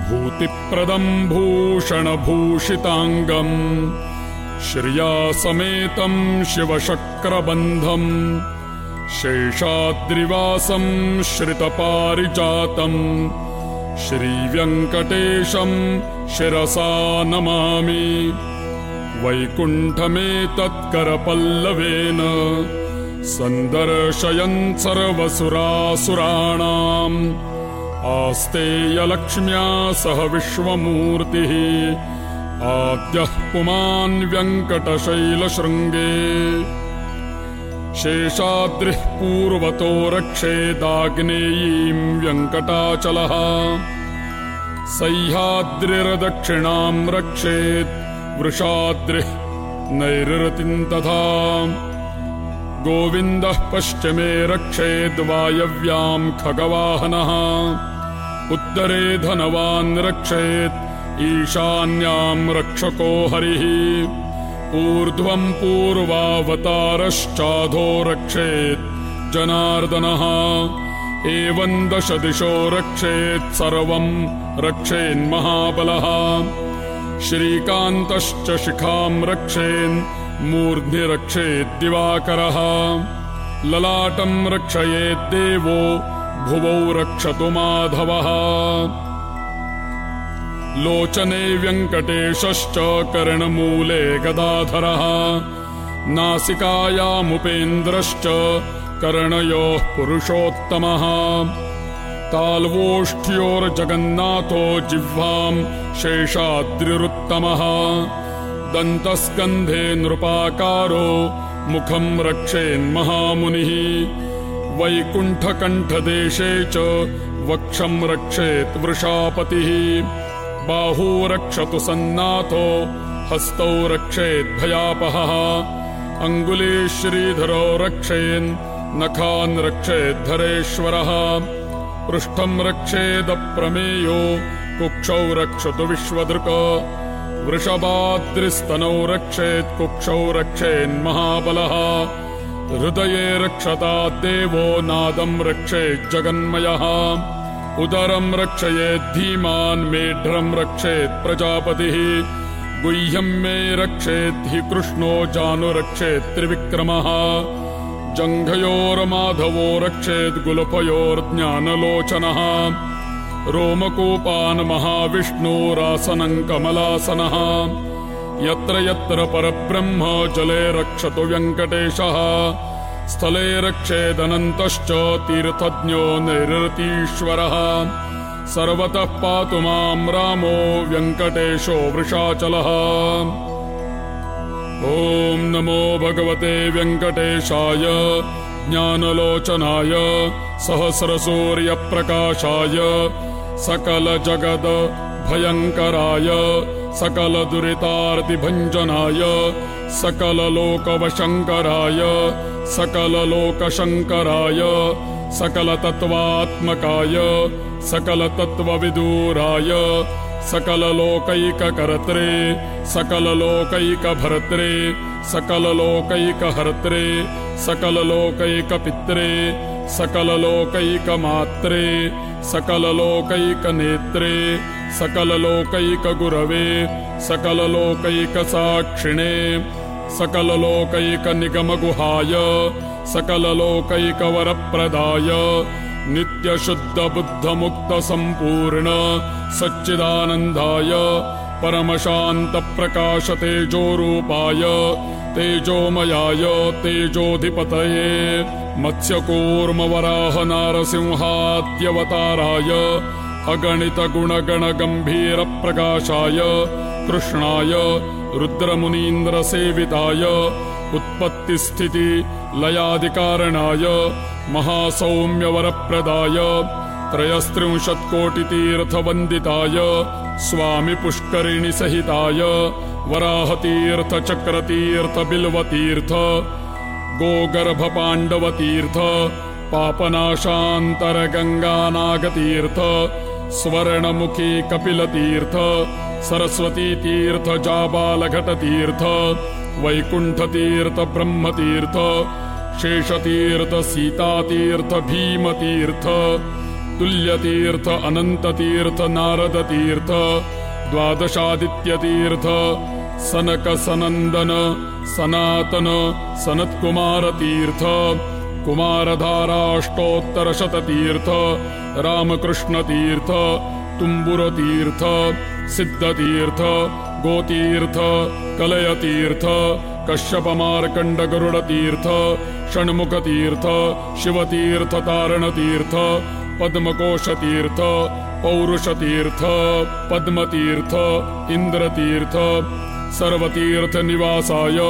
भूतिप्रदं भूषणभूषिताङ्गम् श्रियासमेतं शिवशक्रबन्धं शेषाद्रिवासं श्रितपारिजातं श्रीवेङ्कटेशं शिरसा नमामि। वैकुण्ठमेतत्करपल्लवेन सन्दर्शयन् सर्वसुरासुराणाम् आस्तेयलक्ष्म्या सह विश्वमूर्तिः आद्यः पुमान् वेङ्कटशैलशृङ्गे। शेषाद्रिः पूर्वतो रक्षेदाग्नेयीं वेङ्कटाचलः सह्याद्रिर्दक्षिणां रक्षेत् वृषाद्रिः नैरृतिं तथा। गोविन्दः पश्चिमे रक्षेद्वायव्यां खगवाहनः उत्तरे धनवान् रक्षेत् ईशान्यां रक्षको हरिः। ऊर्ध्वं पूर्वावतारश्चाधो रक्षेत् जनार्दनः एवं दश दिशो रक्षेत् सर्वं रक्षेन्महाबलः। श्रीकान्तश्च शिखां रक्षेन् मूर्ध्नि रक्षेत् दिवाकरः। ललाटं रक्षयेत् देवो भुवौ रक्षतु माधवः। लोचने वेङ्कटेशश्च कर्णमूले गदाधरः नासिकायामुपेन्द्रश्च कर्णयोः पुरुषोत्तमः। ताल्वोष्ठ्योर्जगन्नाथो जिह्वां शेषाद्रिरुत्तमः। दन्तस्कन्धे नृपाकारो मुखं रक्षेन्महामुनिः। वैकुण्ठकण्ठदेशे च वक्षं रक्षेत् वृषापतिः। बाहू रक्षतु सन्नाथो हस्तौ रक्षेत् भयापहः। अङ्गुले श्रीधरो रक्षेन् नखान् रक्षेद्धरेश्वरः। पृष्ठं रक्षेदप्रमेयो कुक्षौ रक्षतु विश्वदृक्। वृषभाद्रिस्तनौ रक्षेत् कुक्षौ रक्षेन्महाबलः। हृदये रक्षताद्देवो नादं रक्षेज्जगन्मयः। उदरं रक्षयेद्धीमान् मेढ्रं रक्षेत् प्रजापतिः। गुह्यं मे रक्षेत् हि कृष्णो जानुरक्षेत् त्रिविक्रमः। जङ्घयोर्माधवो रक्षेत् गुल्फयोर्ज्ञानलोचनः। रोमकूपान् महाविष्णुरासनं कमलासनः। यत्र यत्र परब्रह्म जले रक्षतु वेङ्कटेशः। स्थले रक्षेदनन्तश्च तीर्थज्ञो नैरृतीश्वरः। सर्वतः पातु मां रामो वेङ्कटेशो वृषाचलः। ॐ नमो भगवते वेङ्कटेशाय ज्ञानलोचनाय सहस्रसूर्यप्रकाशाय सकलजगद भयङ्कराय सकलदुरितार्तिभञ्जनाय सकललोकवशङ्कराय सकललोकशङ्कराय सकलतत्त्वात्मकाय सकलतत्त्वविदूराय सकललोकैककर्त्रे सकललोकैकभर्त्रे सकललोकैकहर्त्रे सकललोकैकपित्रे सकललोकैकमात्रे सकललोकैकनेत्रे सकललोकैकगुरवे सकललोकैकसाक्षिणे सकललोकैकनिगमगुहाय सकललोकैकवरप्रदाय नित्यशुद्धबुद्धमुक्तसम्पूर्ण सच्चिदानन्दाय परमशान्तप्रकाशतेजोरूपाय तेजोमयाय तेजोधिपतये मत्स्यकूर्मवराहनारसिंहाद्यवताराय अगणितगुणगणगम्भीरप्रकाशाय कृष्णाय रुद्रमुनीन्द्रसेविताय उत्पत्तिस्थिति लयादिकारणाय महासौम्यवरप्रदाय त्रयस्त्रिंशत्कोटितीर्थवन्दिताय स्वामि पुष्करिणिसहिताय वराहतीर्थचक्रतीर्थबिल्वतीर्थ गोगर्भपाण्डवतीर्थ पापनाशान्तरगङ्गानागतीर्थ स्वर्णमुखी कपिलतीर्थ सरस्वतीतीर्थ जाबालघटतीर्थ वैकुण्ठतीर्थ ब्रह्मतीर्थ शेषतीर्थ सीतातीर्थ भीमतीर्थ तुल्यतीर्थ अनन्ततीर्थ नारदतीर्थ द्वादशादित्यतीर्थ सनक सनन्दन सनातन सनत्कुमारतीर्थ कुमारधाराष्टोत्तरशततीर्थ रामकृष्णतीर्थ तुम्बुरतीर्थ सिद्धतीर्थ गोतीर्थ कलयतीर्थ कश्यपमार्कण्डगरुडतीर्थ षण्मुखतीर्थ शिवतीर्थ तारणतीर्थ पद्मकोशतीर्थ पौरुषतीर्थ पद्मतीर्थ इन्द्रतीर्थ सर्वतीर्थनिवासाय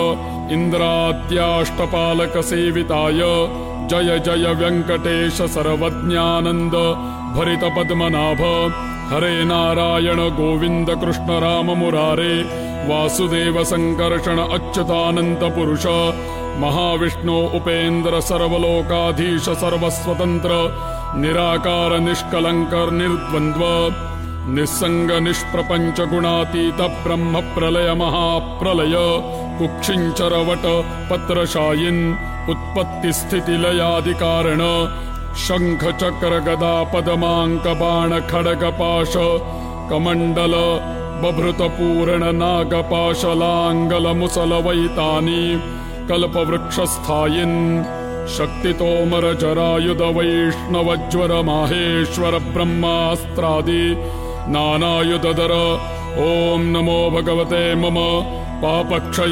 इन्द्राद्याष्टपालकसेविताय जय जय वेङ्कटेश सर्वज्ञानन्द भरित पद्मनाभ हरे नारायण गोविन्द कृष्ण राम मुरारे वासुदेव संकर्षण अच्युतानन्त पुरुष महाविष्णु उपेन्द्र सर्वलोकाधीश सर्वस्वतन्त्र निराकार निष्कलंक निर्द्वन्द्व निस्संग निष्प्रपंच गुणातीत ब्रह्म प्रलय महाप्रलय कुक्षिंचर वट पत्रशायिन् उत्पत्ति स्थिति लयादिकारण शंख चक्र गदा पदमांक बाण खड्ग पाश कमंडल बभृत पूर्ण नागपाश लांगल मुसल वैतानी कल्पवृक्षस्थायिन् शक्तितोमर जरायुध वैष्णवज्वर माहेश्वर ब्रह्मास्त्रादि नानायुधधर ओम नमो भगवते मम पापक्षय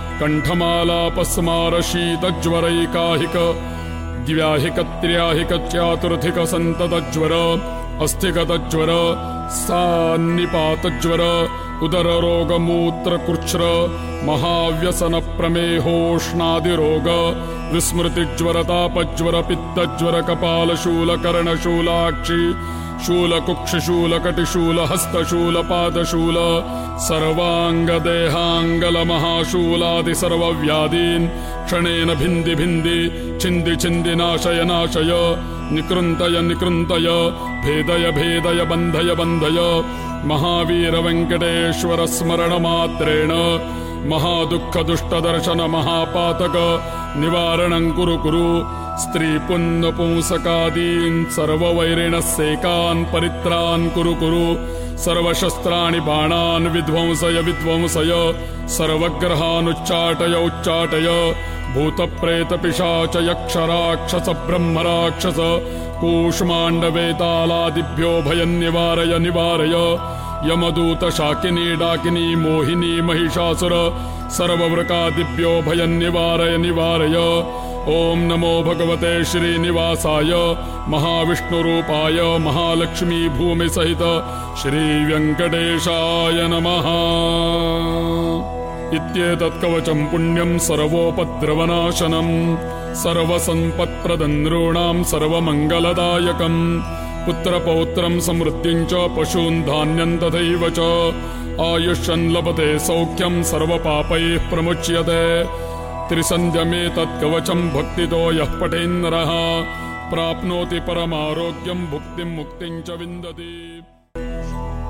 कंठमालापस्मार शीतज्वरैकाहिक द्व्याहिक त्र्याहिक चातुर्थिक संततज्वर अस्थिगतज्वर सान्निपातज्वर उदर रोग मूत्र कृच्छ्र महाव्यसन प्रमेहोष्णादिरोग विस्मृतिज्वर तापज्वर पित्तज्वर कपालशूल कर्णशूलाक्षि शूलकुक्षिशूल कटिशूल हस्तशूल पादशूल सर्वांग देहांगल महाशूलादि सर्वव्याधीन् क्षणेन भिन्धि भिन्धि छिन्दि छिन्दि नाशय नाशय निकृन्तय निकृन्तय भेदय भेदय बन्धय बन्धय महावीर वेङ्कटेश्वर स्मरण मात्रेण महादुःख दुष्टदर्शन महापातक निवारणं कुरु कुरु स्त्री पुंसकादीन् सर्ववैरिणः सेकान् परित्रान् कुरु कुरु सर्वशस्त्राणि बाणान् विध्वंसय विध्वंसय सर्वग्रहानुच्चाटय उच्चाटय भूतप्रेत पिशाच यक्ष राक्षस ब्रह्म राक्षस कूष्माण्डवेतालादिभ्यो भयं निवारय निवारय यमदूत शाकिनी डाकिनी मोहिनी महिषासुर सर्ववृकादिभ्यो भयं निवारय निवारय ओम नमो भगवते श्रीनिवासाय महाविष्णुरूपाय महालक्ष्मी भूमि सहित श्री वेङ्कटेशाय नमः। इत्येतत् कवचं पुण्यं सर्वोपद्रवनाशनं सर्वसम्पत्प्रदं नॄणां सर्वमङ्गलदायकं पुत्रपौत्रं समृद्धिं च पशून् धान्यं तथैव च आयुष्यं लभते सौख्यं सर्वपापैः प्रमुच्यते त्रिसन्ध्यमेतत् कवचं भक्तितो यः पठेन्नरः प्राप्नोति परमारोग्यं भुक्तिं मुक्तिं च विन्दति।